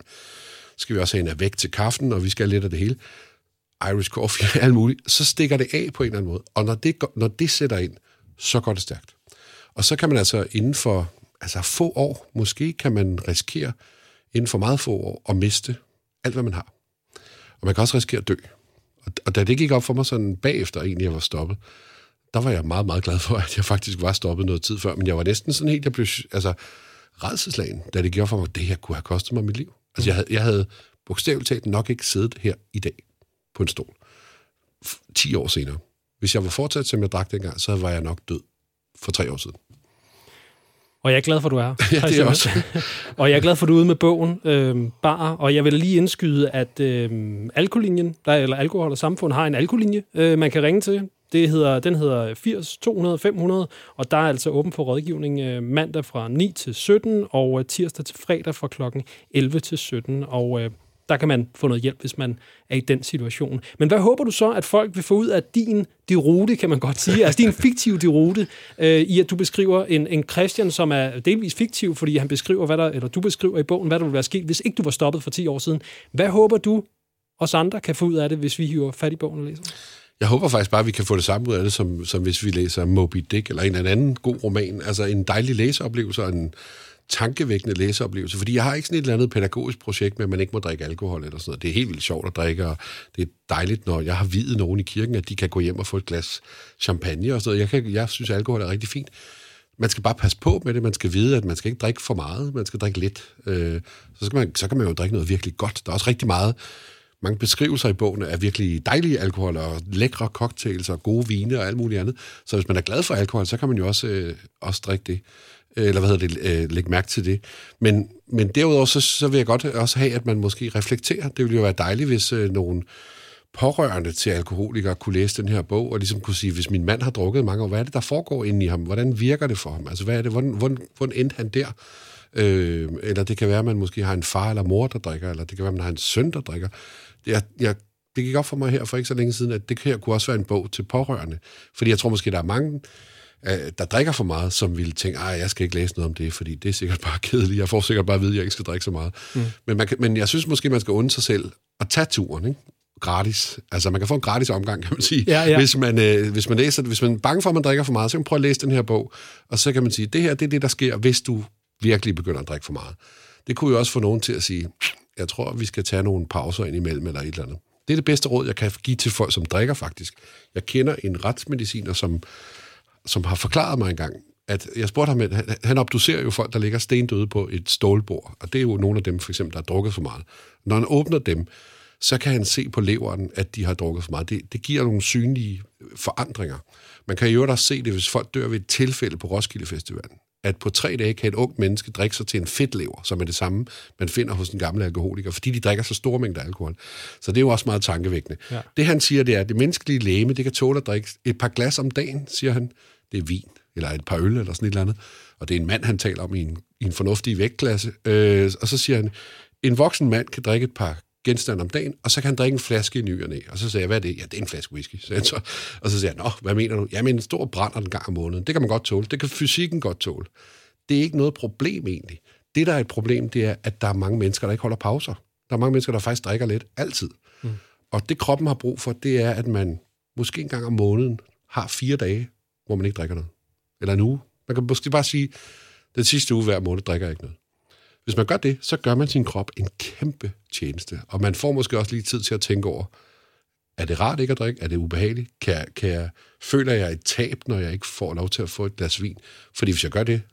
skal vi også have en af væk til kaffen, og vi skal have lidt af det hele. Irish coffee, alt muligt. Så stikker det af på en eller anden måde. Og når det sætter ind, så går det stærkt. Og så kan man altså inden for få år, måske kan man risikere inden for meget få år at miste alt, hvad man har. Og man kan også risikere at dø. Og da det gik op for mig sådan bagefter, egentlig jeg var stoppet, der var jeg meget, meget glad for, at jeg faktisk var stoppet noget tid før. Men jeg var næsten sådan helt, jeg blev rædselsslagen, da det gik op for mig, at det her kunne have kostet mig mit liv. Altså jeg havde bogstaveligt talt nok ikke siddet her i dag på en stol. 10 år senere. Hvis jeg var fortsat, som jeg drak dengang, så var jeg nok død for 3 år siden. Og jeg er glad for, at du er her. Ja, det er også. Og jeg er glad for, at du er ude med bogen, Bar. Og jeg vil lige indskyde, at alkolinjen, eller Alkohol og Samfund, har en alkolinje, man kan ringe til. Den hedder 80 200 500, og der er altså åben for rådgivning mandag fra 9 til 17, og tirsdag til fredag fra klokken 11 til 17. Og der kan man få noget hjælp, hvis man er i den situation. Men hvad håber du så, at folk vil få ud af din deroute, kan man godt sige, altså din fiktive deroute, i at du beskriver en Christian, som er delvis fiktiv, fordi han beskriver, eller du beskriver i bogen, hvad der ville være sket, hvis ikke du var stoppet for 10 år siden. Hvad håber du, os andre kan få ud af det, hvis vi hiver fat i bogen og læser? Jeg håber faktisk bare, at vi kan få det samme ud af det, som hvis vi læser Moby Dick eller en eller anden god roman. Altså en dejlig læseoplevelse og en tankevækkende læseoplevelse. Fordi jeg har ikke sådan et eller andet pædagogisk projekt med, at man ikke må drikke alkohol eller sådan noget. Det er helt vildt sjovt at drikke, og det er dejligt, når jeg har viet nogen i kirken, at de kan gå hjem og få et glas champagne og sådan noget. Jeg synes, at alkohol er rigtig fint. Man skal bare passe på med det. Man skal vide, at man skal ikke drikke for meget. Man skal drikke lidt. Så kan man jo drikke noget virkelig godt. Der er også rigtig mange beskrivelser i bogen af virkelig dejlige alkohol og lækre cocktails og gode vine og alt muligt andet. Så hvis man er glad for alkohol, så kan man jo også drikke det. Eller lægge mærke til det. Men derudover, så vil jeg godt også have, at man måske reflekterer. Det ville jo være dejligt, hvis nogle pårørende til alkoholikere kunne læse den her bog, og ligesom kunne sige, hvis min mand har drukket mange år, hvad er det, der foregår inde i ham? Hvordan virker det for ham? Altså, hvad er det? Hvordan endte han der? Eller det kan være, at man måske har en far eller mor, der drikker, eller det kan være, at man har en søn, der drikker. Det gik op for mig her for ikke så længe siden, at det her kunne også være en bog til pårørende. Fordi jeg tror måske, der er mange, der drikker for meget, som ville tænke, jeg skal ikke læse noget om det, fordi det er sikkert bare kedeligt. Jeg får sikkert bare at vide, at jeg ikke skal drikke så meget. Men jeg synes måske, man skal unde sig selv at tage turen, ikke? Gratis. Altså, man kan få en gratis omgang, kan man sige. Ja. Hvis man læser, hvis man er bange for, at man drikker for meget, så kan man prøve at læse den her bog, og så kan man sige, det her, det er det, der sker, hvis du virkelig begynder at drikke for meget. Det kunne jo også få nogen til at sige, jeg tror, vi skal tage nogle pauser ind imellem, eller et eller andet. Det er det bedste råd, jeg kan give til folk, som drikker, faktisk. Jeg kender en retsmediciner, som har forklaret mig engang, at jeg spurgte ham, han obducerer jo folk, der ligger stendøde på et stålbord, og det er jo nogle af dem, for eksempel, der har drukket for meget. Når han åbner dem, så kan han se på leveren, at de har drukket for meget. Det giver nogle synlige forandringer. Man kan jo også se det, hvis folk dør ved et tilfælde på Roskilde Festivalen, at på 3 dage kan et ungt menneske drikke sig til en fedtlever, som er det samme, man finder hos en gammel alkoholiker, fordi de drikker så store mængder alkohol. Så det er jo også meget tankevækkende. Ja. Det han siger, det er, at det menneskelige legeme, det kan tåle at drikke et par glas om dagen, siger han. Det er vin, eller et par øl, eller sådan et eller andet. Og det er en mand, han taler om i en fornuftig vægtklasse. Og så siger han, en voksen mand kan drikke et par genstande om dagen, og så kan han drikke en flaske i ny og næ. Og så siger jeg, hvad er det? Ja, det er en flaske whisky. Og så siger jeg, hvad mener du? Jamen, en stor brænder en gang om måneden. Det kan man godt tåle. Det kan fysikken godt tåle. Det er ikke noget problem egentlig. Det, der er et problem, det er, at der er mange mennesker, der ikke holder pauser. Der er mange mennesker, der faktisk drikker lidt altid. Og det kroppen har brug for, det er, at man måske en gang om måneden har 4 dage, hvor man ikke drikker noget. Eller en uge. Man kan måske bare sige, den sidste uge hver måned drikker jeg ikke noget. Hvis man gør det, så gør man sin krop en kæmpe tjeneste. Og man får måske også lige tid til at tænke over, er det rart ikke at drikke? Er det ubehageligt? Føler jeg et tab, når jeg ikke får lov til at få et glas vin? Fordi hvis jeg gør det,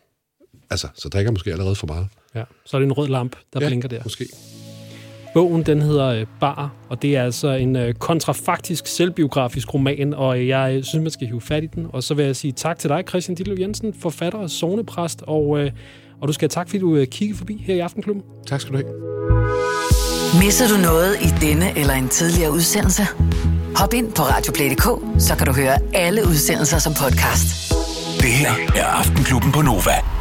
så drikker jeg måske allerede for meget. Ja, så er det en rød lampe, der blinker der. Måske. Bogen, den hedder Bar, og det er altså en kontrafaktisk, selvbiografisk roman, og jeg synes, man skal hive fat i den. Og så vil jeg sige tak til dig, Christian Ditlev Jensen, forfatter og sognepræst, og du skal have tak, fordi du kiggede forbi her i Aftenklubben. Tak skal du have. Misser du noget i denne eller en tidligere udsendelse? Hop ind på radioplay.dk, så kan du høre alle udsendelser som podcast. Det her er Aftenklubben på Nova.